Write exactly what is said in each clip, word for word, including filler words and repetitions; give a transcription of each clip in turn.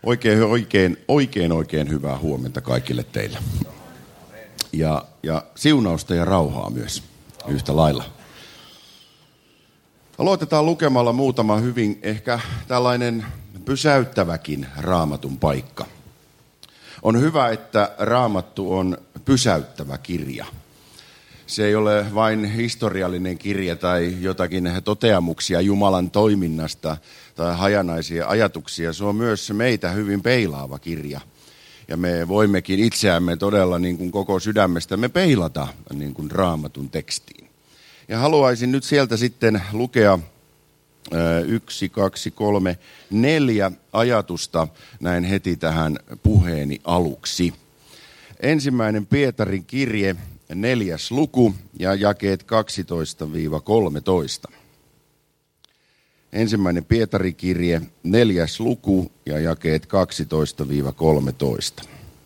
Oikein, oikein, oikein, oikein hyvää huomenta kaikille teille. Ja, ja siunausta ja rauhaa myös yhtä lailla. Aloitetaan lukemalla muutama hyvin ehkä tällainen pysäyttäväkin Raamatun paikka. On hyvä, että Raamattu on pysäyttävä kirja. Se ei ole vain historiallinen kirja tai jotakin toteamuksia Jumalan toiminnasta tai hajanaisia ajatuksia. Se on myös meitä hyvin peilaava kirja. Ja me voimmekin itseämme todella niin kuin koko sydämestämme peilata niin kuin Raamatun tekstiin. Ja haluaisin nyt sieltä sitten lukea yksi, kaksi, kolme, neljä ajatusta näin heti tähän puheeni aluksi. Ensimmäinen Pietarin kirje, neljäs luku ja jakeet kaksitoista kolmetoista. Ensimmäinen Pietarin kirje, neljäs luku ja jakeet kaksitoista kolmetoista.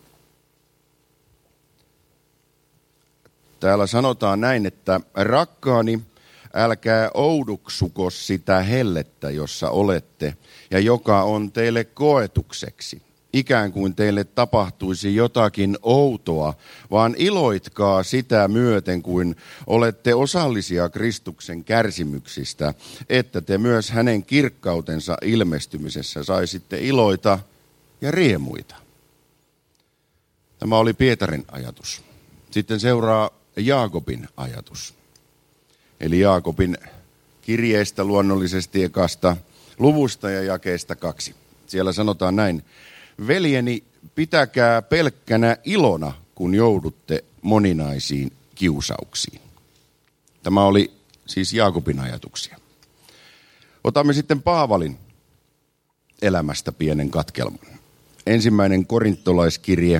Täällä sanotaan näin, että rakkaani, älkää oudoksuko sitä hellettä, jossa olette, ja joka on teille koetukseksi. Ikään kuin teille tapahtuisi jotakin outoa, vaan iloitkaa sitä myöten, kuin olette osallisia Kristuksen kärsimyksistä, että te myös hänen kirkkautensa ilmestymisessä saisitte iloita ja riemuita. Tämä oli Pietarin ajatus. Sitten seuraa Jaakobin ajatus. Eli Jaakobin kirjeestä luonnollisesti ekasta luvusta ja jakeesta kaksi. Siellä sanotaan näin. Veljeni, pitäkää pelkkänä ilona, kun joudutte moninaisiin kiusauksiin. Tämä oli siis Jaakobin ajatuksia. Otamme sitten Paavalin elämästä pienen katkelman. Ensimmäinen korintolaiskirje,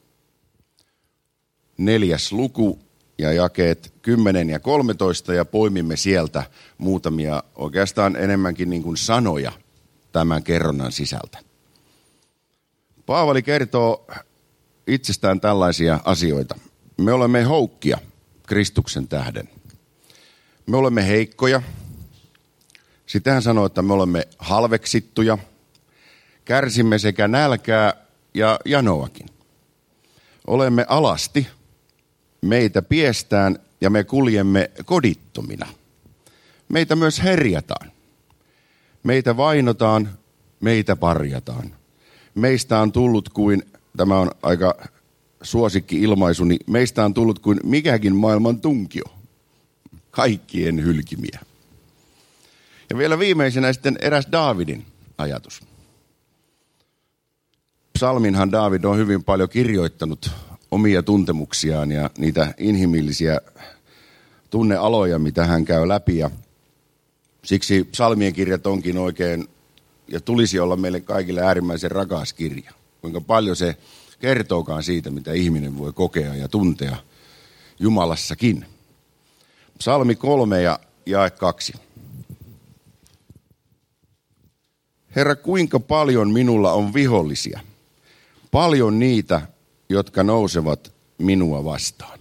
neljäs luku ja jakeet kymmenen ja kolmetoista ja poimimme sieltä muutamia oikeastaan enemmänkin niin kuin sanoja tämän kerronnan sisältä. Paavali kertoo itsestään tällaisia asioita. Me olemme houkkia Kristuksen tähden. Me olemme heikkoja. Sitten hän sanoo, että me olemme halveksittuja. Kärsimme sekä nälkää ja janoakin. Olemme alasti. Meitä piestään ja me kuljemme kodittomina. Meitä myös herjataan. Meitä vainotaan, meitä parjataan. Meistä on tullut kuin, tämä on aika suosikki ilmaisu, niin meistä on tullut kuin mikäkin maailman tunkio. Kaikkien hylkimiä. Ja vielä viimeisenä sitten eräs Daavidin ajatus. Psalminhan Daavid on hyvin paljon kirjoittanut omia tuntemuksiaan ja niitä inhimillisiä tunnealoja, mitä hän käy läpi. Ja siksi psalmien kirjat onkin oikein, ja tulisi olla meille kaikille äärimmäisen rakas kirja. Kuinka paljon se kertookaan siitä, mitä ihminen voi kokea ja tuntea Jumalassakin. Psalmi kolme ja jae kaksi. Herra, kuinka paljon minulla on vihollisia? Paljon niitä, jotka nousevat minua vastaan.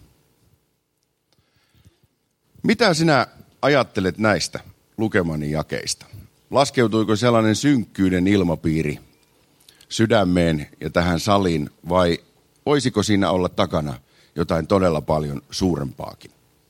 Mitä sinä ajattelet näistä lukemani jakeista? Laskeutuiko sellainen synkkyyden ilmapiiri sydämeen ja tähän saliin, vai voisiko siinä olla takana jotain todella paljon suurempaakin?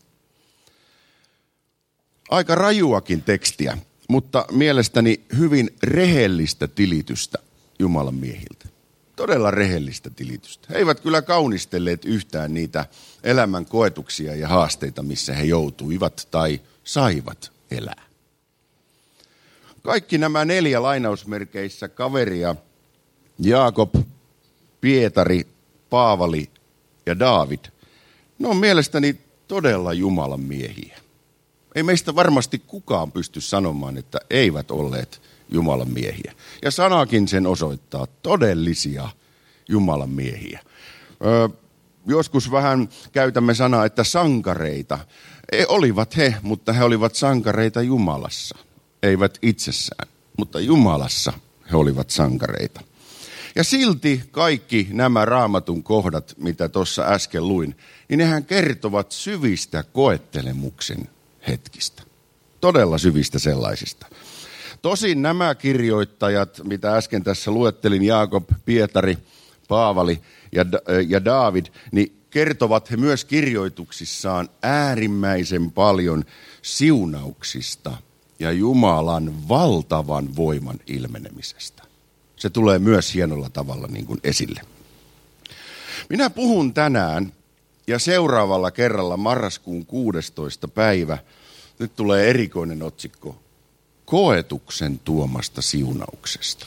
Aika rajuakin tekstiä, mutta mielestäni hyvin rehellistä tilitystä Jumalan miehiltä. Todella rehellistä tilitystä. He eivät kyllä kaunistelleet yhtään niitä elämän koetuksia ja haasteita, missä he joutuivat tai saivat elää. Kaikki nämä neljä lainausmerkeissä kaveria, Jaakob, Pietari, Paavali ja Daavid, ne on mielestäni todella Jumalan miehiä. Ei meistä varmasti kukaan pysty sanomaan, että eivät olleet Jumalan miehiä. Ja sanakin sen osoittaa, todellisia Jumalan miehiä. Öö, joskus vähän käytämme sanaa, että sankareita. E, olivat he, mutta he olivat sankareita Jumalassa. Eivät itsessään, mutta Jumalassa he olivat sankareita. Ja silti kaikki nämä Raamatun kohdat, mitä tuossa äsken luin, niin nehän kertovat syvistä koettelemuksen hetkistä. Todella syvistä sellaisista. Tosin nämä kirjoittajat, mitä äsken tässä luettelin, Jaakob, Pietari, Paavali ja, ja Daavid, niin kertovat he myös kirjoituksissaan äärimmäisen paljon siunauksista ja Jumalan valtavan voiman ilmenemisestä. Se tulee myös hienolla tavalla niin kuin esille. Minä puhun tänään ja seuraavalla kerralla marraskuun kuudestoista päivä, nyt tulee erikoinen otsikko, koetuksen tuomasta siunauksesta.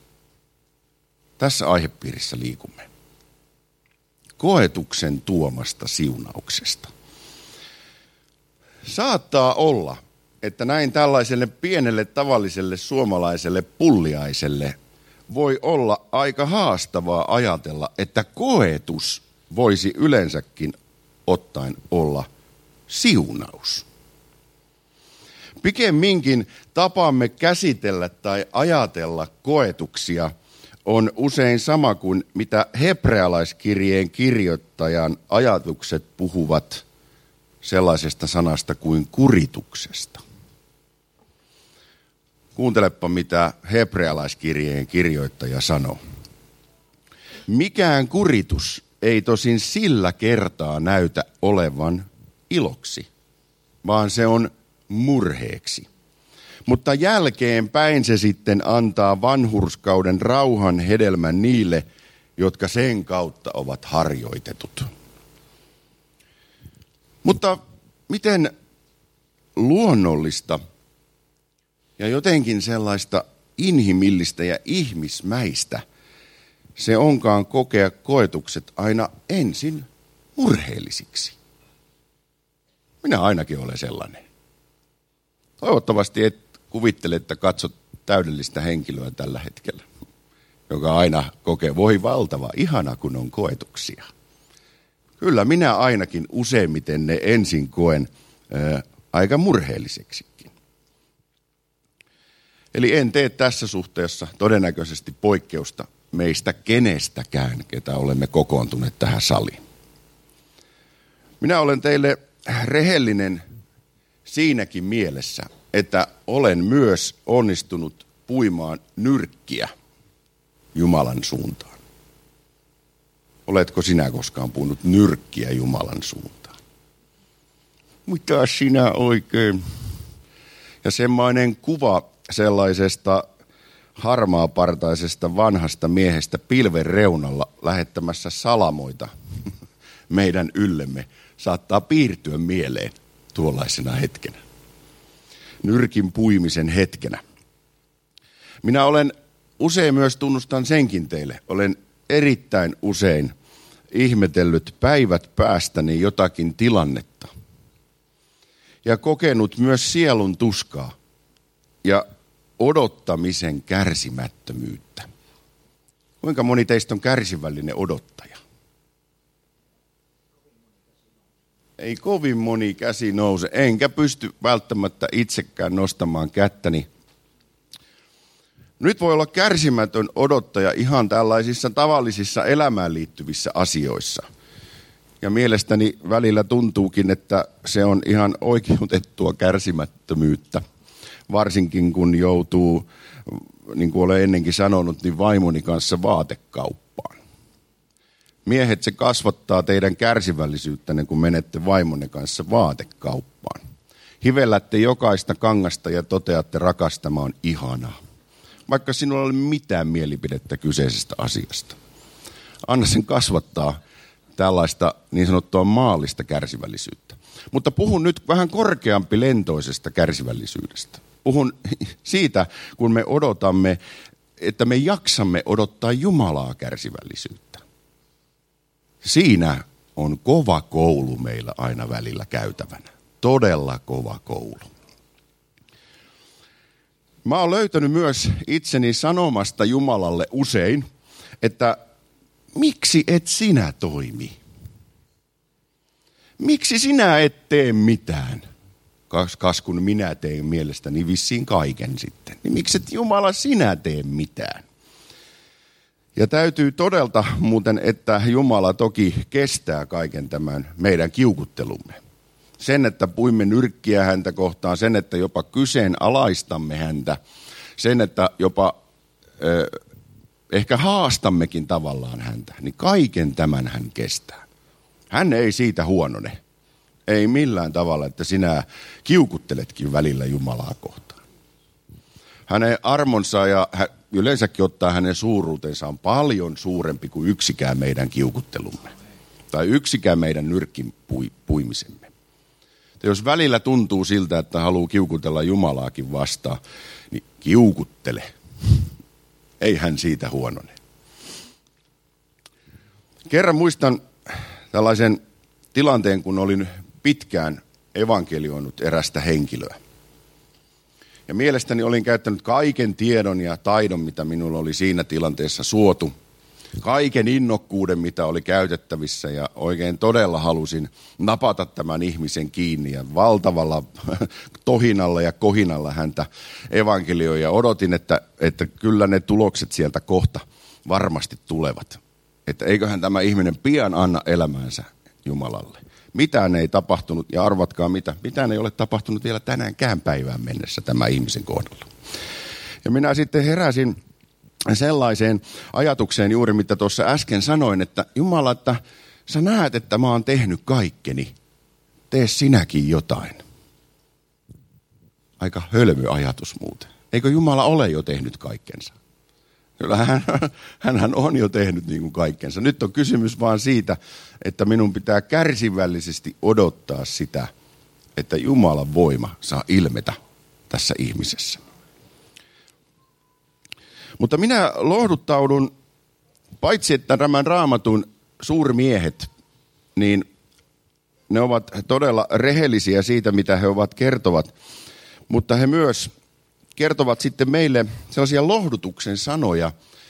Tässä aihepiirissä liikumme. Koetuksen tuomasta siunauksesta. Saattaa olla, että näin tällaiselle pienelle tavalliselle suomalaiselle pulliaiselle voi olla aika haastavaa ajatella, että koetus voisi yleensäkin ottaen olla siunaus. Pikemminkin tapamme käsitellä tai ajatella koetuksia on usein sama kuin mitä hebrealaiskirjeen kirjoittajan ajatukset puhuvat sellaisesta sanasta kuin kurituksesta. Kuuntelepa, mitä hebrealaiskirjeen kirjoittaja sanoo. Mikään kuritus ei tosin sillä kertaa näytä olevan iloksi, vaan se on murheeksi. Mutta jälkeenpäin se sitten antaa vanhurskauden rauhan hedelmän niille, jotka sen kautta ovat harjoitetut. Mutta miten luonnollista ja jotenkin sellaista inhimillistä ja ihmismäistä se onkaan kokea koetukset aina ensin murheellisiksi. Minä ainakin olen sellainen. Toivottavasti et kuvittele, että katsot täydellistä henkilöä tällä hetkellä, joka aina kokee, voi valtava, ihana kun on koetuksia. Kyllä minä ainakin useimmiten ne ensin koen ää, aika murheelliseksikin. Eli en tee tässä suhteessa todennäköisesti poikkeusta meistä kenestäkään, ketä olemme kokoontuneet tähän saliin. Minä olen teille rehellinen siinäkin mielessä, että olen myös onnistunut puimaan nyrkkiä Jumalan suuntaan. Oletko sinä koskaan puinut nyrkkiä Jumalan suuntaan? Mitä sinä oikein? Ja semmoinen kuva sellaisesta harmaapartaisesta vanhasta miehestä pilven reunalla lähettämässä salamoita meidän yllemme saattaa piirtyä mieleen tuollaisena hetkenä. Nyrkin puimisen hetkenä. Minä olen usein myös, tunnustan senkin teille, olen erittäin usein ihmetellyt päivät päästäni jotakin tilannetta. Ja kokenut myös sielun tuskaa ja odottamisen kärsimättömyyttä. Kuinka moni teistä on kärsivällinen odottaja? Ei kovin moni käsi nouse, enkä pysty välttämättä itsekään nostamaan kättäni. Nyt voi olla kärsimätön odottaja ihan tällaisissa tavallisissa elämään liittyvissä asioissa. Ja mielestäni välillä tuntuukin, että se on ihan oikeutettua kärsimättömyyttä. Varsinkin kun joutuu, niin kuin olen ennenkin sanonut, niin vaimoni kanssa vaatekauppaan. Miehet, se kasvattaa teidän kärsivällisyyttänne, kun menette vaimonne kanssa vaatekauppaan. Hivellätte jokaista kangasta ja toteatte, rakastama on ihanaa. Vaikka sinulla ei ole mitään mielipidettä kyseisestä asiasta. Anna sen kasvattaa tällaista niin sanottua maallista kärsivällisyyttä. Mutta puhun nyt vähän korkeampi lentoisesta kärsivällisyydestä. Puhun siitä, kun me odotamme, että me jaksamme odottaa Jumalaa kärsivällisyyttä. Siinä on kova koulu meillä aina välillä käytävänä. Todella kova koulu. Mä oon löytänyt myös itseni sanomasta Jumalalle usein, että miksi et sinä toimi? Miksi sinä et tee mitään? Kas kun minä teen mielestäni vissiin kaiken sitten. Niin miksi et Jumala sinä tee mitään? Ja täytyy todelta muuten, että Jumala toki kestää kaiken tämän meidän kiukuttelumme. Sen, että puimme nyrkkiä häntä kohtaan, sen, että jopa kyseenalaistamme häntä, sen, että jopa ö, ehkä haastammekin tavallaan häntä, niin kaiken tämän hän kestää. Hän ei siitä huonone. Ei millään tavalla, että sinä kiukutteletkin välillä Jumalaa kohtaan. Hänen armonsa ja yleensäkin ottaa hänen suuruutensa on paljon suurempi kuin yksikään meidän kiukuttelumme. Tai yksikään meidän nyrkin pui, puimisemme. Ja jos välillä tuntuu siltä, että haluaa kiukutella Jumalaakin vastaan, niin kiukuttele. Ei hän siitä huonone. Kerran muistan tällaisen tilanteen, kun olin pitkään evankelioinut erästä henkilöä. Ja mielestäni olin käyttänyt kaiken tiedon ja taidon, mitä minulla oli siinä tilanteessa suotu. Kaiken innokkuuden, mitä oli käytettävissä, ja oikein todella halusin napata tämän ihmisen kiinni ja valtavalla tohinalla ja kohinalla häntä evankelioi. Ja odotin, että, että kyllä ne tulokset sieltä kohta varmasti tulevat. Että eiköhän tämä ihminen pian anna elämäänsä Jumalalle. Mitään ei tapahtunut, ja arvatkaa mitä, mitään ei ole tapahtunut vielä tänäänkään päivään mennessä tämän ihmisen kohdalla. Ja minä sitten heräsin sellaiseen ajatukseen juuri, mitä tuossa äsken sanoin, että Jumala, että sä näet, että mä oon tehnyt kaikkeni. Tee sinäkin jotain. Aika hölmö ajatus muuten. Eikö Jumala ole jo tehnyt kaikkensa? Kyllä hän, hänhän on jo tehnyt niin kuin kaikkensa. Nyt on kysymys vaan siitä, että minun pitää kärsivällisesti odottaa sitä, että Jumalan voima saa ilmetä tässä ihmisessä. Mutta minä lohduttaudun, paitsi että tämän Raamatun suurmiehet, niin ne ovat todella rehellisiä siitä, mitä he ovat kertovat. Mutta he myös kertovat sitten meille sellaisia lohdutuksen sanoja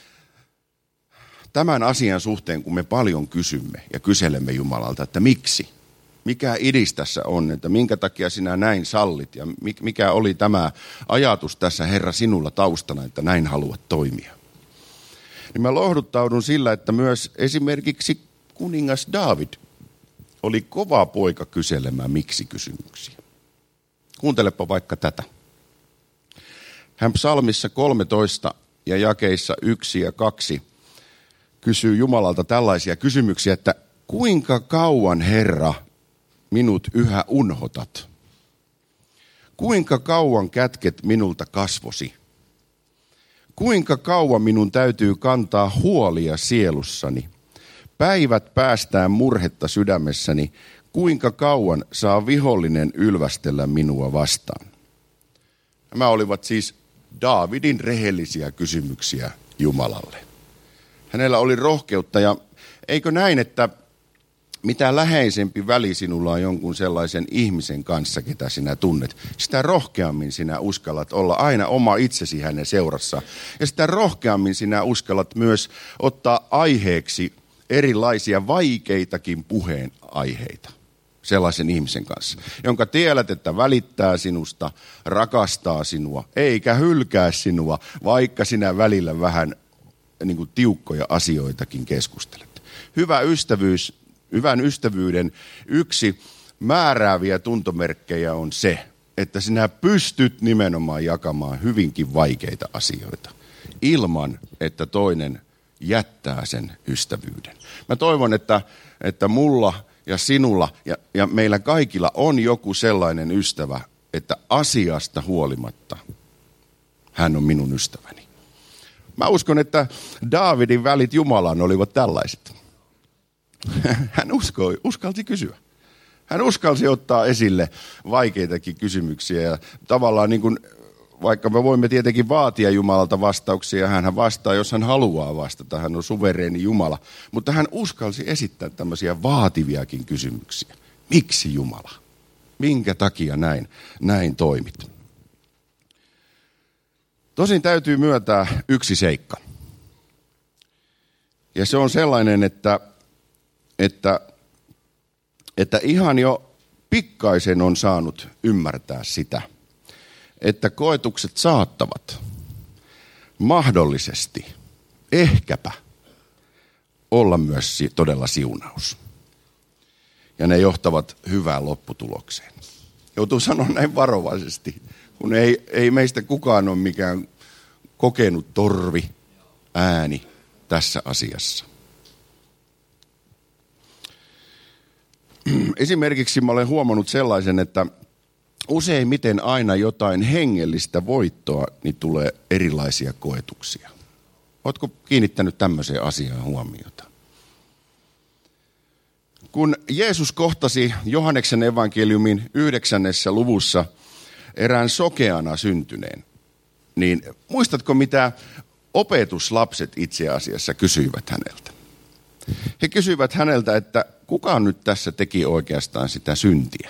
tämän asian suhteen, kun me paljon kysymme ja kyselemme Jumalalta, että miksi? Mikä idis tässä on, että minkä takia sinä näin sallit ja mikä oli tämä ajatus tässä, Herra, sinulla taustana, että näin haluat toimia. Niin mä lohduttaudun sillä, että myös esimerkiksi kuningas Daavid oli kova poika kyselemään miksi-kysymyksiä. Kuuntelepa vaikka tätä. Hän psalmissa kolmetoista ja jakeissa yksi ja kaksi kysyy Jumalalta tällaisia kysymyksiä, että kuinka kauan, Herra, minut yhä unhotat? Kuinka kauan kätket minulta kasvosi? Kuinka kauan minun täytyy kantaa huolia sielussani? Päivät päästään murhetta sydämessäni. Kuinka kauan saa vihollinen ylvästellä minua vastaan? Nämä olivat siis Daavidin rehellisiä kysymyksiä Jumalalle. Hänellä oli rohkeutta, ja eikö näin, että mitä läheisempi väli sinulla on jonkun sellaisen ihmisen kanssa, ketä sinä tunnet, sitä rohkeammin sinä uskallat olla aina oma itsesi hänen seurassa. Ja sitä rohkeammin sinä uskallat myös ottaa aiheeksi erilaisia vaikeitakin puheenaiheita sellaisen ihmisen kanssa, jonka tiedät, että välittää sinusta, rakastaa sinua, eikä hylkää sinua, vaikka sinä välillä vähän niin kuin tiukkoja asioitakin keskustelet. Hyvä ystävyys, hyvän ystävyyden yksi määrääviä tuntomerkkejä on se, että sinä pystyt nimenomaan jakamaan hyvinkin vaikeita asioita ilman, että toinen jättää sen ystävyyden. Mä toivon, että, että mulla ja sinulla ja, ja meillä kaikilla on joku sellainen ystävä, että asiasta huolimatta hän on minun ystäväni. Mä uskon, että Daavidin välit Jumalaan olivat tällaiset. Hän uskoi, uskalsi kysyä. Hän uskalsi ottaa esille vaikeitakin kysymyksiä ja tavallaan niin kuin, vaikka me voimme tietenkin vaatia Jumalalta vastauksia, hän vastaa, jos hän haluaa vastata, hän on suvereeni Jumala, mutta hän uskalsi esittää tämmöisiä vaativiakin kysymyksiä. Miksi Jumala? Minkä takia näin, näin toimit? Tosin täytyy myöntää yksi seikka. Ja se on sellainen, että, että, että ihan jo pikkaisen on saanut ymmärtää sitä, että koetukset saattavat mahdollisesti, ehkäpä, olla myös todella siunaus. Ja ne johtavat hyvään lopputulokseen. Joutuu sanoa näin varovaisesti, kun ei, ei meistä kukaan ole mikään kokenut torvi, ääni tässä asiassa. Esimerkiksi mä olen huomannut sellaisen, että useimmiten aina jotain hengellistä voittoa, niin tulee erilaisia koetuksia. Ootko kiinnittänyt tämmöiseen asiaan huomiota? Kun Jeesus kohtasi Johanneksen evankeliumin yhdeksännessä luvussa erään sokeana syntyneen, niin muistatko mitä opetuslapset itse asiassa kysyivät häneltä? He kysyivät häneltä, että kuka nyt tässä teki oikeastaan sitä syntiä?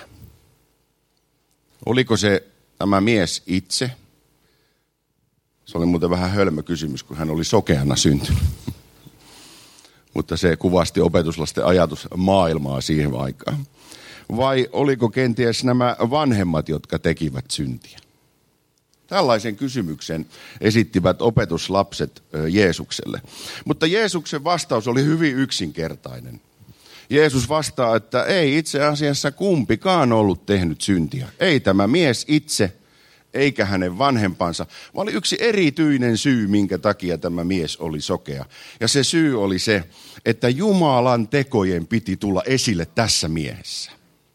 Oliko se tämä mies itse? Se oli muuten vähän hölmö kysymys, kun hän oli sokeana syntynyt. Mutta se kuvasti opetuslasten ajatusmaailmaa siihen aikaan. Vai oliko kenties nämä vanhemmat, jotka tekivät syntiä? Tällaisen kysymyksen esittivät opetuslapset Jeesukselle. Mutta Jeesuksen vastaus oli hyvin yksinkertainen. Jeesus vastaa, että ei itse asiassa kumpikaan ollut tehnyt syntiä. Ei tämä mies itse, eikä hänen vanhempansa, vaan oli yksi erityinen syy, minkä takia tämä mies oli sokea. Ja se syy oli se, että Jumalan tekojen piti tulla esille tässä miehessä.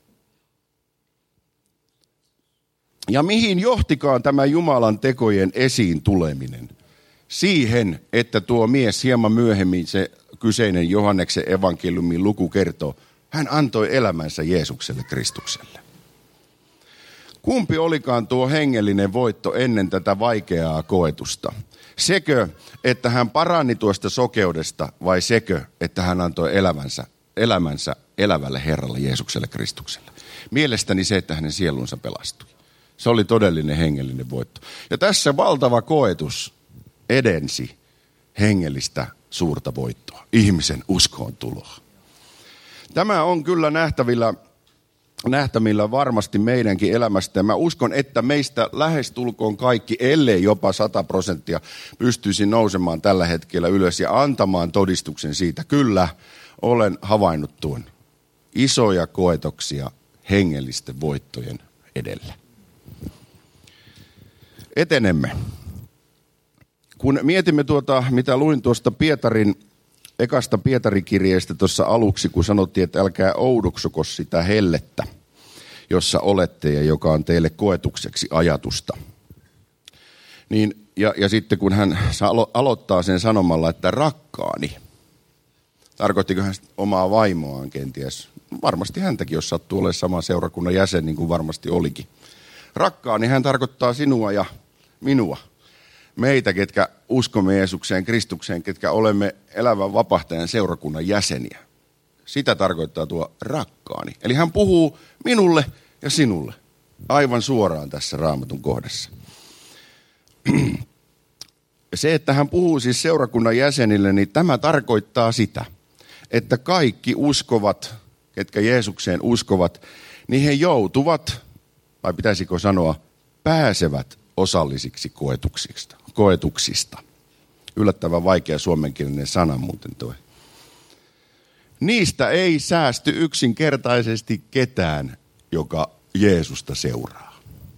Ja mihin johtikaan tämä Jumalan tekojen esiin tuleminen? Siihen, että tuo mies hieman myöhemmin, se kyseinen Johanneksen evankeliumin luku kertoo, hän antoi elämänsä Jeesukselle Kristukselle. Kumpi olikaan tuo hengellinen voitto ennen tätä vaikeaa koetusta? Sekö, että hän parani tuosta sokeudesta, vai sekö, että hän antoi elämänsä, elämänsä elävälle Herralle Jeesukselle Kristukselle? Mielestäni se, että hänen sielunsa pelastui. Se oli todellinen hengellinen voitto. Ja tässä valtava koetus edensi hengellistä suurta voittoa, ihmisen uskoon tuloa. Tämä on kyllä nähtävillä, nähtävillä varmasti meidänkin elämästä. Ja mä uskon, että meistä lähestulkoon kaikki, ellei jopa sata prosenttia, pystyisi nousemaan tällä hetkellä ylös ja antamaan todistuksen siitä. Kyllä, olen havainnut tuon isoja koetoksia hengellisten voittojen edellä. Etenemme. Kun mietimme tuota, mitä luin tuosta Pietarin, ekasta Pietarin-kirjeestä tuossa aluksi, kun sanottiin, että älkää oudoksuko sitä hellettä, jossa olette ja joka on teille koetukseksi ajatusta. Niin, ja, ja sitten kun hän alo- aloittaa sen sanomalla, että rakkaani, tarkoittiko hän omaa vaimoaan kenties? Varmasti häntäkin, jos sattuu olemaan saman seurakunnan jäsen, niin kuin varmasti olikin. Rakkaani hän tarkoittaa sinua ja minua. Meitä, ketkä uskomme Jeesukseen, Kristukseen, ketkä olemme elävän vapahtajan seurakunnan jäseniä. Sitä tarkoittaa tuo rakkaani. Eli hän puhuu minulle ja sinulle aivan suoraan tässä Raamatun kohdassa. Se, että hän puhuu siis seurakunnan jäsenille, niin tämä tarkoittaa sitä, että kaikki uskovat, ketkä Jeesukseen uskovat, niin he joutuvat, vai pitäisikö sanoa, pääsevät osallisiksi koetuksista. koetuksista. Yllättävän vaikea suomenkielinen sana muuten toi. Niistä ei säästy yksinkertaisesti ketään, joka Jeesusta seuraa.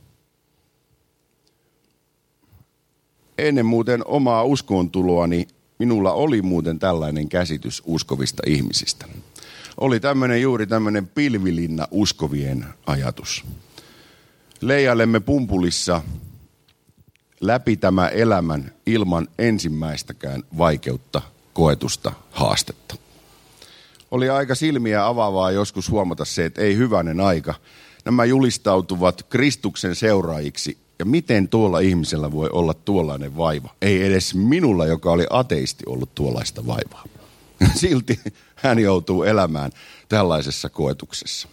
Ennen muuten omaa uskoontuloani minulla oli muuten tällainen käsitys uskovista ihmisistä. Oli tämmöinen juuri tämmöinen pilvilinna uskovien ajatus. Leijailemme pumpulissa läpi tämä elämän ilman ensimmäistäkään vaikeutta, koetusta, haastetta. Oli aika silmiä avaavaa joskus huomata se, että ei hyvänen aika. Nämä julistautuvat Kristuksen seuraajiksi. Ja miten tuolla ihmisellä voi olla tuollainen vaiva? Ei edes minulla, joka oli ateisti, ollut tuollaista vaivaa. Silti hän joutuu elämään tällaisessa koetuksessa.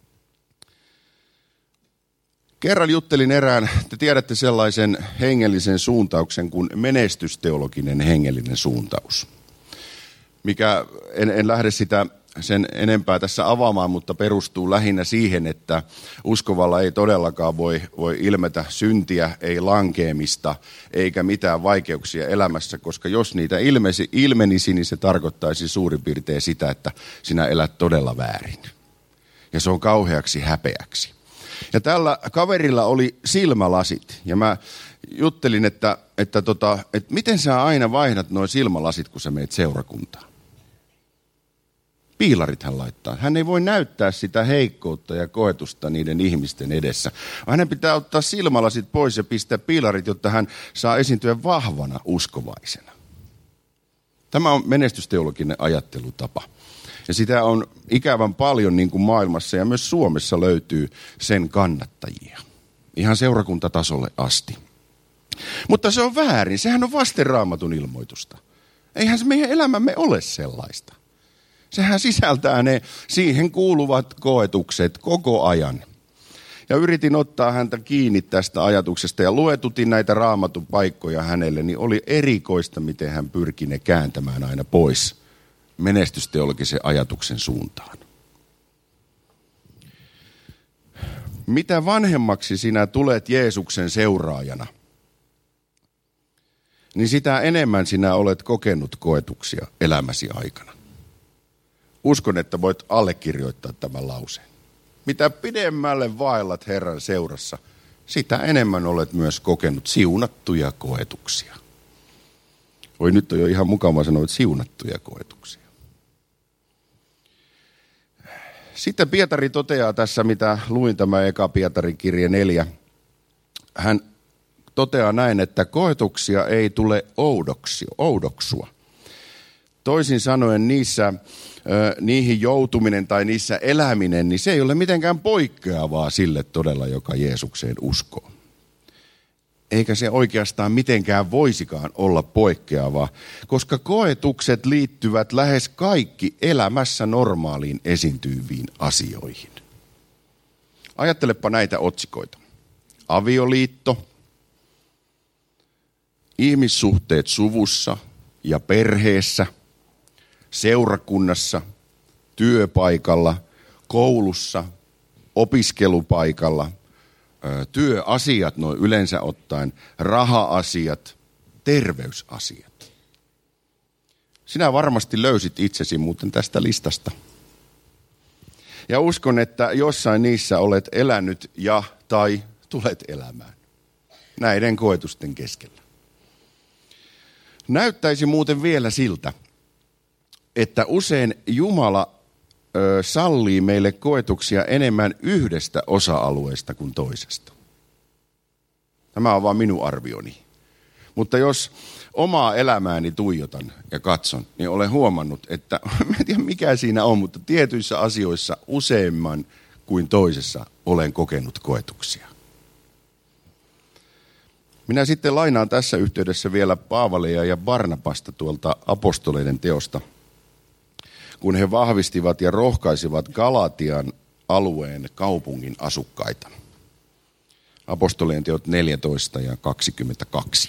Kerran juttelin erään, te tiedätte sellaisen hengellisen suuntauksen kuin menestysteologinen hengellinen suuntaus. Mikä, en, en lähde sitä sen enempää tässä avaamaan, mutta perustuu lähinnä siihen, että uskovalla ei todellakaan voi, voi ilmetä syntiä, ei lankeemista, eikä mitään vaikeuksia elämässä, koska jos niitä ilmesi, ilmenisi, niin se tarkoittaisi suurin piirtein sitä, että sinä elät todella väärin. Ja se on kauheaksi häpeäksi. Ja tällä kaverilla oli silmälasit. Ja mä juttelin, että, että, tota, että miten sä aina vaihdat nuo silmälasit, kun sä meet seurakuntaan. Piilarit hän laittaa. Hän ei voi näyttää sitä heikkoutta ja koetusta niiden ihmisten edessä. Hänen pitää ottaa silmälasit pois ja pistää piilarit, jotta hän saa esiintyä vahvana uskovaisena. Tämä on menestysteologinen ajattelutapa. Ja sitä on ikävän paljon niin kuin maailmassa ja myös Suomessa löytyy sen kannattajia. Ihan seurakuntatasolle asti. Mutta se on väärin. Sehän on vasten Raamatun ilmoitusta. Eihän se meidän elämämme ole sellaista. Sehän sisältää ne siihen kuuluvat koetukset koko ajan. Ja yritin ottaa häntä kiinni tästä ajatuksesta ja luetutin näitä Raamatun paikkoja hänelle, niin oli erikoista, miten hän pyrki ne kääntämään aina pois menestysteologisen ajatuksen suuntaan. Mitä vanhemmaksi sinä tulet Jeesuksen seuraajana, niin sitä enemmän sinä olet kokenut koetuksia elämäsi aikana. Uskon, että voit allekirjoittaa tämän lauseen. Mitä pidemmälle vaellat Herran seurassa, sitä enemmän olet myös kokenut siunattuja koetuksia. Voi nyt on jo ihan mukava sanoa, että siunattuja koetuksia. Sitten Pietari toteaa tässä, mitä luin tämä eka Pietarin kirje neljä. Hän toteaa näin, että koetuksia ei tule oudoksi, oudoksua. Toisin sanoen niissä, niihin joutuminen tai niissä eläminen, niin se ei ole mitenkään poikkeavaa sille todella, joka Jeesukseen uskoo. Eikä se oikeastaan mitenkään voisikaan olla poikkeavaa, koska koetukset liittyvät lähes kaikki elämässä normaaliin esiintyviin asioihin. Ajattelepa näitä otsikoita. Avioliitto, ihmissuhteet suvussa ja perheessä, seurakunnassa, työpaikalla, koulussa, opiskelupaikalla, työasiat noin yleensä ottaen, raha-asiat, terveysasiat. Sinä varmasti löysit itsesi muuten tästä listasta. Ja uskon, että jossain niissä olet elänyt ja tai tulet elämään näiden koetusten keskellä. Näyttäisi muuten vielä siltä, että usein Jumala ö, sallii meille koetuksia enemmän yhdestä osa-alueesta kuin toisesta. Tämä on vain minun arvioni. Mutta jos omaa elämääni tuijotan ja katson, niin olen huomannut, että en tiedä mikä siinä on, mutta tietyissä asioissa useamman kuin toisessa olen kokenut koetuksia. Minä sitten lainaan tässä yhteydessä vielä Paavalia ja Barnabasta tuolta apostoleiden teosta, kun he vahvistivat ja rohkaisivat Galatian alueen kaupungin asukkaita. Apostolien teot neljätoista ja kaksikymmentäkaksi.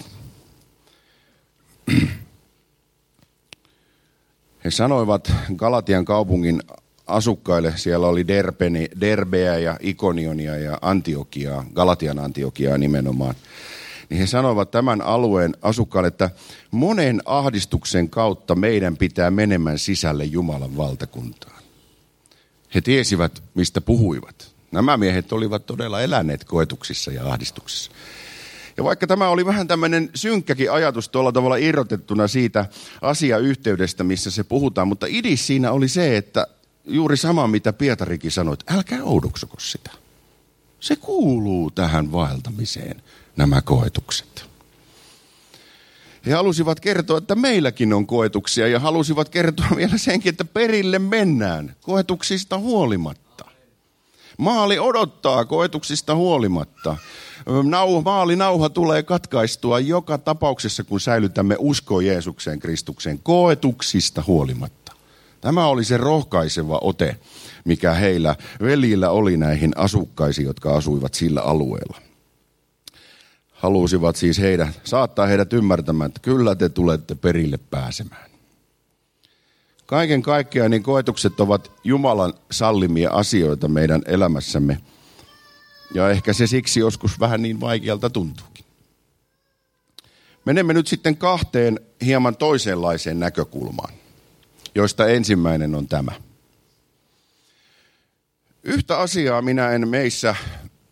He sanoivat Galatian kaupungin asukkaille, siellä oli Derbeni, Derbeä ja Ikonionia ja Antiokiaa, Galatian Antiokiaa nimenomaan. Niin he sanoivat tämän alueen asukkaille, että monen ahdistuksen kautta meidän pitää menemään sisälle Jumalan valtakuntaan. He tiesivät, mistä puhuivat. Nämä miehet olivat todella eläneet koetuksissa ja ahdistuksissa. Ja vaikka tämä oli vähän tämmöinen synkkäkin ajatus tuolla tavalla irrotettuna siitä asiayhteydestä, missä se puhutaan, mutta idis siinä oli se, että juuri sama mitä Pietarikin sanoi, että älkää oudoksuko sitä. Se kuuluu tähän vaeltamiseen, nämä koetukset. He halusivat kertoa, että meilläkin on koetuksia ja halusivat kertoa vielä senkin, että perille mennään koetuksista huolimatta. Maali odottaa koetuksista huolimatta. Nau, maalinauha tulee katkaistua joka tapauksessa, kun säilytämme uskoa Jeesukseen Kristukseen koetuksista huolimatta. Tämä oli se rohkaiseva ote, mikä heillä veljillä oli näihin asukkaisiin, jotka asuivat sillä alueella. Halusivat siis heidät, saattaa heidät ymmärtämään, että kyllä te tulette perille pääsemään. Kaiken kaikkiaan niin koetukset ovat Jumalan sallimia asioita meidän elämässämme. Ja ehkä se siksi joskus vähän niin vaikealta tuntuukin. Menemme nyt sitten kahteen hieman toisenlaiseen näkökulmaan, joista ensimmäinen on tämä. Yhtä asiaa minä en meissä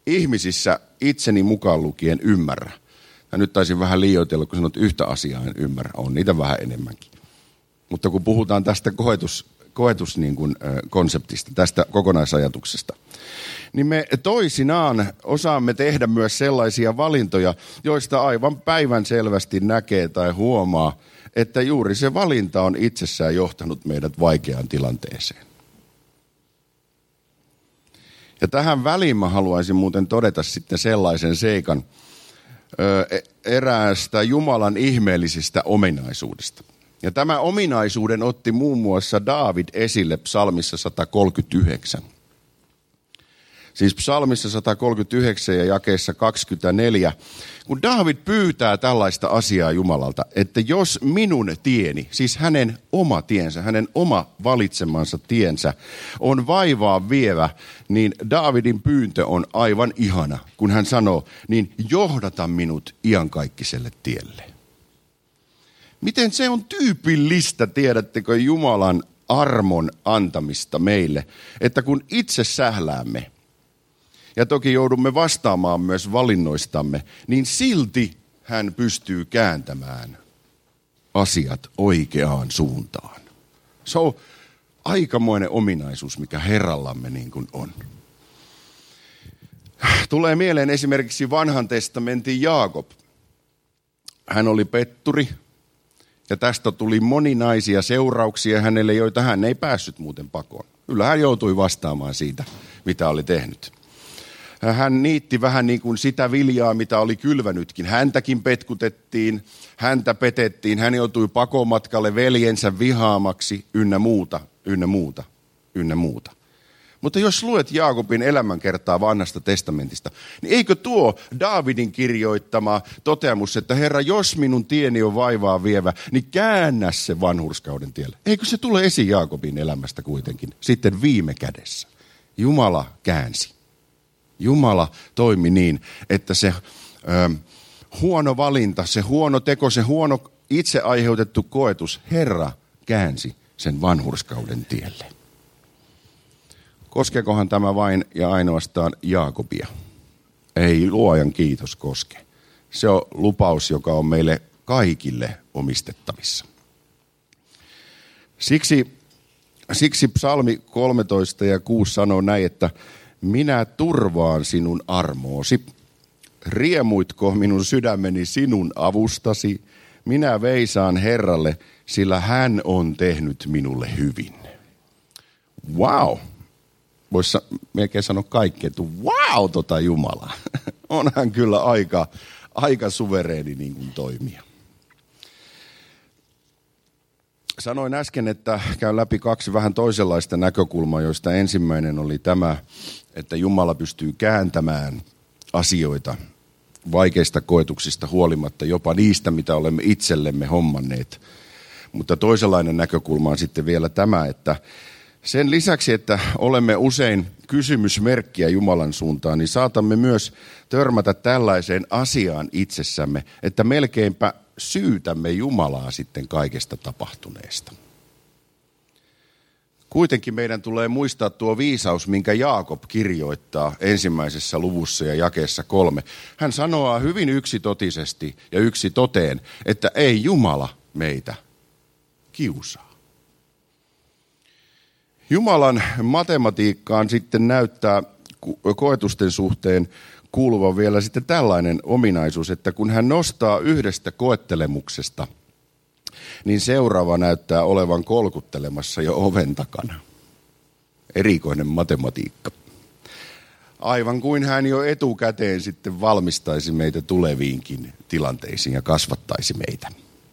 ihmisissä itseni mukaan lukien ymmärrä. Ja nyt taisin vähän liioitella, kun sanot yhtä asiaa en ymmärrä. On niitä vähän enemmänkin. Mutta kun puhutaan tästä koetus, koetus niin kuin, äh, konseptista, tästä kokonaisajatuksesta, niin me toisinaan osaamme tehdä myös sellaisia valintoja, joista aivan päivänselvästi näkee tai huomaa, että juuri se valinta on itsessään johtanut meidät vaikeaan tilanteeseen. Ja tähän väliin mä haluaisin muuten todeta sitten sellaisen seikan ö, eräästä Jumalan ihmeellisistä ominaisuudesta. Ja tämä ominaisuuden otti muun muassa Daavid esille psalmissa sata kolmekymmentäyhdeksän. Siis psalmissa sata kolmekymmentäyhdeksän ja jakeessa kaksikymmentäneljä, kun Daavid pyytää tällaista asiaa Jumalalta, että jos minun tieni, siis hänen oma tiensä, hänen oma valitsemansa tiensä on vaivaa vievä, niin Daavidin pyyntö on aivan ihana, kun hän sanoo, niin johdata minut iankaikkiselle tielle. Miten se on tyypillistä, tiedättekö, Jumalan armon antamista meille, että kun itse sähläämme, ja toki joudumme vastaamaan myös valinnoistamme, niin silti hän pystyy kääntämään asiat oikeaan suuntaan. Se on aikamoinen ominaisuus, mikä Herrallamme niin kuin on. Tulee mieleen esimerkiksi vanhan testamentin Jaakob. Hän oli petturi ja tästä tuli moninaisia seurauksia hänelle, joita hän ei päässyt muuten pakoon. Kyllä hän joutui vastaamaan siitä, mitä oli tehnyt. Hän niitti vähän niin kuin sitä viljaa, mitä oli kylvänytkin. Häntäkin petkutettiin, häntä petettiin, hän joutui pakomatkalle veljensä vihaamaksi, ynnä muuta, ynnä muuta, ynnä muuta. Mutta jos luet Jaakobin elämänkertaa vanhasta testamentista, niin eikö tuo Daavidin kirjoittama toteamus, että Herra, jos minun tieni on vaivaa vievä, niin käännä se vanhurskauden tielle. Eikö se tule esiin Jaakobin elämästä kuitenkin, sitten viime kädessä. Jumala käänsi. Jumala toimi niin, että se ö, huono valinta, se huono teko, se huono itse aiheutettu koetus, Herra käänsi sen vanhurskauden tielle. Koskeekohan tämä vain ja ainoastaan Jaakobia? Ei, luojan kiitos koske. Se on lupaus, joka on meille kaikille omistettavissa. Siksi, siksi psalmi kolmetoista ja kuusi sanoo näin, että minä turvaan sinun armoosi. Riemuitko minun sydämeni sinun avustasi? Minä veisaan Herralle, sillä hän on tehnyt minulle hyvin. Wow! Voisi melkein sanoa kaikkea, että wow, tota Jumalaa. Onhan kyllä aika, aika suvereeni niin kuin toimia. Sanoin äsken, että käyn läpi kaksi vähän toisenlaista näkökulmaa, joista ensimmäinen oli tämä, että Jumala pystyy kääntämään asioita vaikeista koetuksista huolimatta, jopa niistä, mitä olemme itsellemme hommanneet. Mutta toisenlainen näkökulma on sitten vielä tämä, että sen lisäksi, että olemme usein kysymysmerkkiä Jumalan suuntaan, niin saatamme myös törmätä tällaiseen asiaan itsessämme, että melkeinpä syytämme Jumalaa sitten kaikesta tapahtuneesta. Kuitenkin meidän tulee muistaa tuo viisaus, minkä Jaakob kirjoittaa ensimmäisessä luvussa ja jakeessa kolme. Hän sanoo hyvin yksitotisesti ja yksi toteen, että ei Jumala meitä kiusaa. Jumalan matematiikkaan sitten näyttää koetusten suhteen kuuluvan vielä sitten tällainen ominaisuus, että kun hän nostaa yhdestä koettelemuksesta, niin seuraava näyttää olevan kolkuttelemassa jo oven takana. Erikoinen matematiikka. Aivan kuin hän jo etukäteen sitten valmistaisi meitä tuleviinkin tilanteisiin ja kasvattaisi meitä.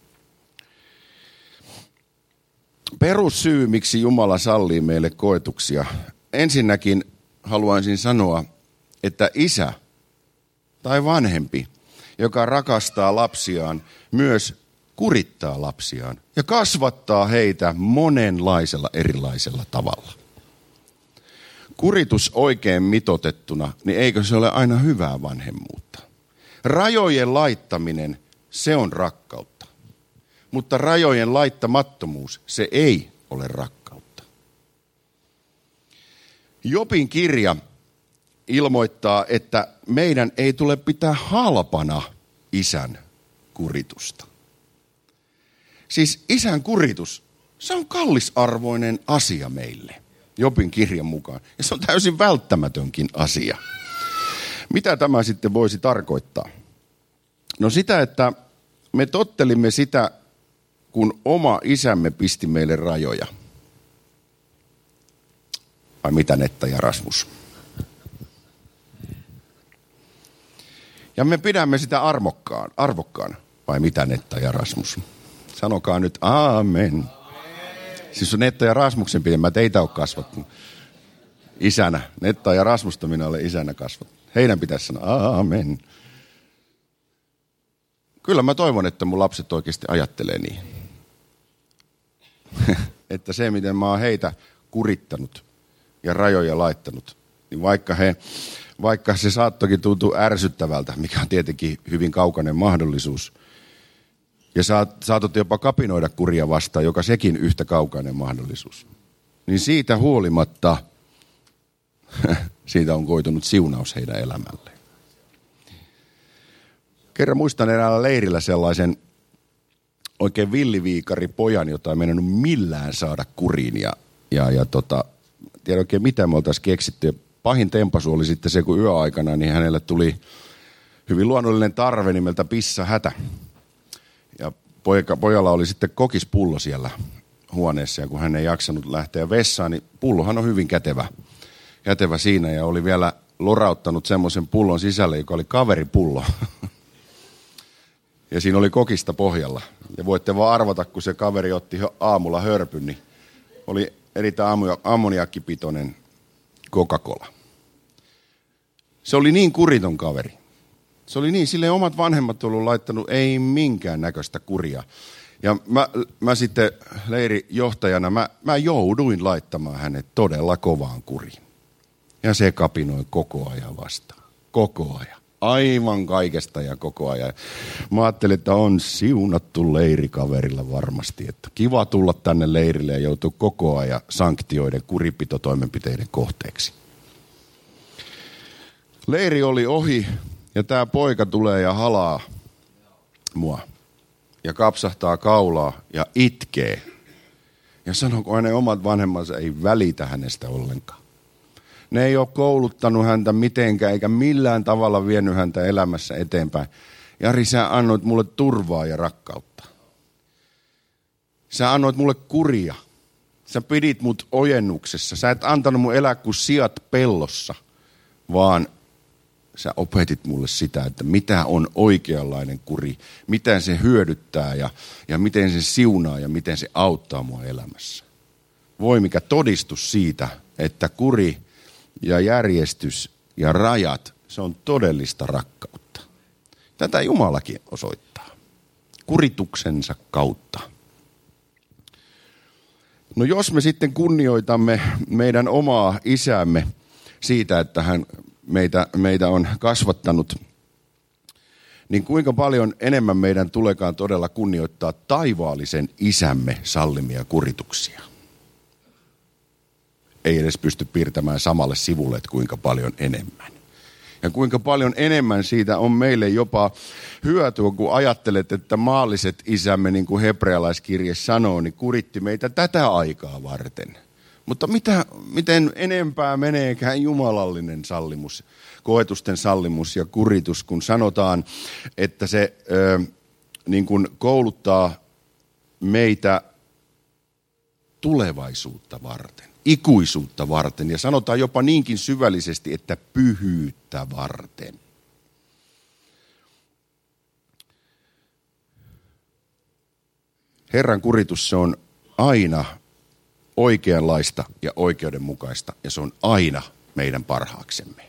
Perussyy, miksi Jumala sallii meille koetuksia. Ensinnäkin haluaisin sanoa, että isä tai vanhempi, joka rakastaa lapsiaan, myös kurittaa lapsiaan ja kasvattaa heitä monenlaisella erilaisella tavalla. Kuritus oikein mitoitettuna, niin eikö se ole aina hyvää vanhemmuutta? Rajojen laittaminen, se on rakkautta. Mutta rajojen laittamattomuus, se ei ole rakkautta. Jobin kirja ilmoittaa, että meidän ei tule pitää halpana isän kuritusta. Siis isän kuritus, se on kallisarvoinen asia meille, Jobin kirjan mukaan. Ja se on täysin välttämätönkin asia. Mitä tämä sitten voisi tarkoittaa? No sitä, että me tottelimme sitä, kun oma isämme pisti meille rajoja. Vai mitä, Netta ja Rasmus? Ja me pidämme sitä armokkaan, arvokkaana. Vai mitä, Netta ja Rasmus? Sanokaa nyt aamen. Siis on Netta ja Rasmuksen pidemmät, teitä ole kasvattu isänä. Netta ja Rasmusta minä olen isänä kasvattu. Heidän pitäisi sanoa aamen. Kyllä mä toivon, että mun lapset oikeasti ajattelee niin. Että se, miten mä oon heitä kurittanut ja rajoja laittanut, niin vaikka, he, vaikka se saattokin tuntua ärsyttävältä, mikä on tietenkin hyvin kaukainen mahdollisuus, ja saat, saatot jopa kapinoida kuria vastaan, joka sekin yhtä kaukainen mahdollisuus, niin siitä huolimatta siitä on koitunut siunaus heidän elämälleen. Kerran muistan eräällä leirillä sellaisen oikein villiviikari pojan, jota ei meinannut millään saada kuriin. Ja, ja, ja tota, tiedä oikein mitä me oltaisiin keksitty. Ja pahin tempasu oli sitten se, kun yöaikana niin hänelle tuli hyvin luonnollinen tarve nimeltä pissahätä. Ja poika, pojalla oli sitten kokispullo siellä huoneessa. Ja kun hän ei jaksanut lähteä vessaan, niin pullohan on hyvin kätevä, kätevä siinä. Ja oli vielä lorauttanut semmoisen pullon sisälle, joka oli kaveripullo. Ja siinä oli kokista pohjalla. Ja voitte vaan arvata, kun se kaveri otti aamulla hörpyn, niin oli erittäin ammoniakkipitoinen Coca-Cola. Se oli niin kuriton kaveri. Se oli niin, silleen omat vanhemmat ollut laittanut ei minkään näköistä kuria. Ja mä, mä sitten leirijohtajana, mä, mä jouduin laittamaan hänet todella kovaan kuriin. Ja se kapinoi koko ajan vastaan. Koko ajan. Aivan kaikesta ja koko ajan. Mä ajattelin, että on siunattu leirikaverilla varmasti. Että kiva tulla tänne leirille ja joutua koko ajan sanktioiden, kuripitotoimenpiteiden kohteeksi. Leiri oli ohi ja tää poika tulee ja halaa mua. Ja kapsahtaa kaulaa ja itkee. Ja sanoo, kun hänen omat vanhemmansa ei välitä hänestä ollenkaan. Ne ei ole kouluttanut häntä mitenkään, eikä millään tavalla vienyt häntä elämässä eteenpäin. Jari, sä annoit mulle turvaa ja rakkautta. Sä annoit mulle kuria. Sä pidit mut ojennuksessa. Sä et antanut mun elää kuin sijat pellossa, vaan sä opetit mulle sitä, että mitä on oikeanlainen kuri, mitä se hyödyttää ja, ja miten se siunaa ja miten se auttaa mua elämässä. Voi mikä todistus siitä, että kuri ja järjestys ja rajat, se on todellista rakkautta. Tätä Jumalakin osoittaa. Kurituksensa kautta. No jos me sitten kunnioitamme meidän omaa isäämme siitä, että hän meitä, meitä on kasvattanut, niin kuinka paljon enemmän meidän tulekaan todella kunnioittaa taivaallisen isämme sallimia kurituksia. Ei edes pysty piirtämään samalle sivulle, että kuinka paljon enemmän. Ja kuinka paljon enemmän siitä on meille jopa hyötyä, kun ajattelet, että maalliset isämme, niin kuin hebrealaiskirje sanoo, niin kuritti meitä tätä aikaa varten. Mutta mitä, miten enempää meneekään jumalallinen sallimus, koetusten sallimus ja kuritus, kun sanotaan, että se ö, niin kuin kouluttaa meitä tulevaisuutta varten. Ikuisuutta varten ja sanotaan jopa niinkin syvällisesti, että pyhyyttä varten. Herran kuritus, se on aina oikeanlaista ja oikeudenmukaista ja se on aina meidän parhaaksemme.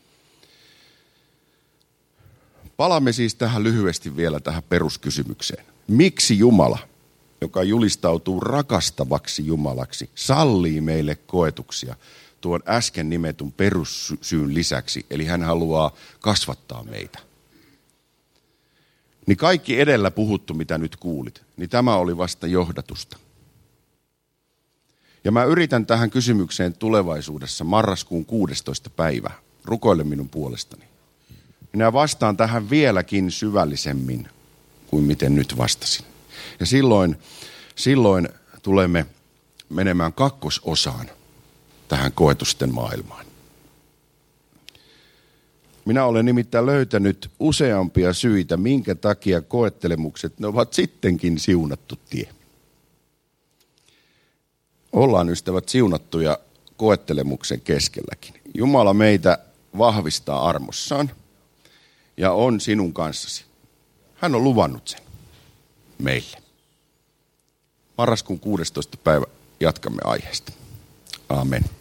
Palaamme siis tähän lyhyesti vielä tähän peruskysymykseen. Miksi Jumala, joka julistautuu rakastavaksi Jumalaksi, sallii meille koetuksia tuon äsken nimetun perussyyn lisäksi, eli hän haluaa kasvattaa meitä. Niin kaikki edellä puhuttu, mitä nyt kuulit, niin tämä oli vasta johdatusta. Ja mä yritän tähän kysymykseen tulevaisuudessa marraskuun kuudestoista päivä rukoile minun puolestani. Minä vastaan tähän vieläkin syvällisemmin kuin miten nyt vastasin. Ja silloin, silloin tulemme menemään kakkososaan tähän koetusten maailmaan. Minä olen nimittäin löytänyt useampia syitä, minkä takia koettelemukset ne ovat sittenkin siunattu tie. Ollaan, ystävät, siunattuja koettelemuksen keskelläkin. Jumala meitä vahvistaa armossaan ja on sinun kanssasi. Hän on luvannut sen meille. Marraskuun kuudestoista päivä jatkamme aiheesta. Aamen.